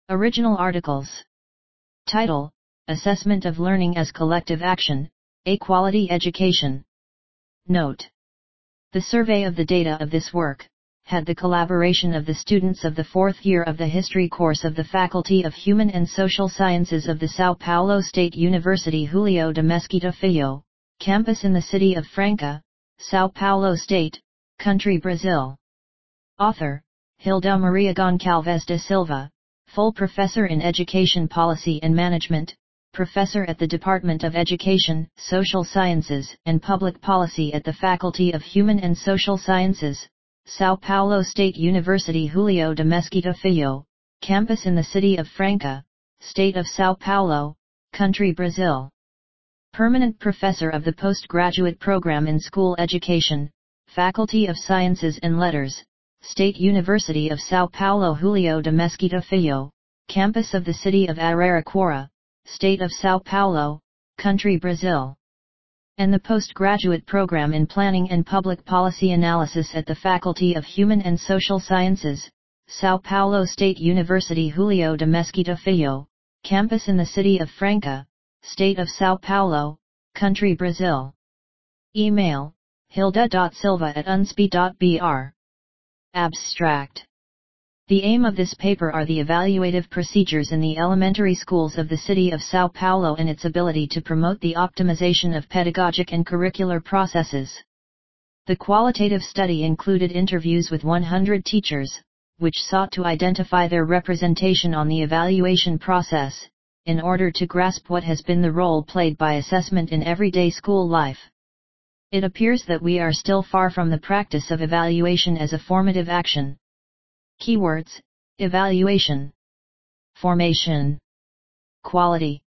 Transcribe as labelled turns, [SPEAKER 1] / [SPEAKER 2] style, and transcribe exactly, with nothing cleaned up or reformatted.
[SPEAKER 1] Original articles. Title: Assessment of Learning as Collective Action, A Quality Education. Note: the survey of the data of this work had the collaboration of the students of the fourth year of the history course of the Faculty of Human and Social Sciences of the São Paulo State University Julio de Mesquita Filho, campus in the city of Franca, São Paulo State, country Brazil. Author: Hilda Maria Goncalves de Silva, full professor in Education Policy and Management, professor at the Department of Education, Social Sciences and Public Policy at the Faculty of Human and Social Sciences, São Paulo State University Julio de Mesquita Filho, campus in the city of Franca, state of São Paulo, country Brazil. Permanent professor of the postgraduate program in School Education, Faculty of Sciences and Letters, State University of São Paulo Julio de Mesquita Filho, campus of the city of Araraquara, state of São Paulo, country Brazil. And the postgraduate program in Planning and Public Policy Analysis at the Faculty of Human and Social Sciences, São Paulo State University Julio de Mesquita Filho, campus in the city of Franca, state of São Paulo, country Brazil. Email: hilda dot silva at unsp dot b r. Abstract. The aim of this paper are the evaluative procedures in the elementary schools of the city of São Paulo and its ability to promote the optimization of pedagogic and curricular processes. The qualitative study included interviews with one hundred teachers, which sought to identify their representation on the evaluation process, in order to grasp what has been the role played by assessment in everyday school life. It appears that we are still far from the practice of evaluation as a formative action. Keywords: evaluation, formation, quality.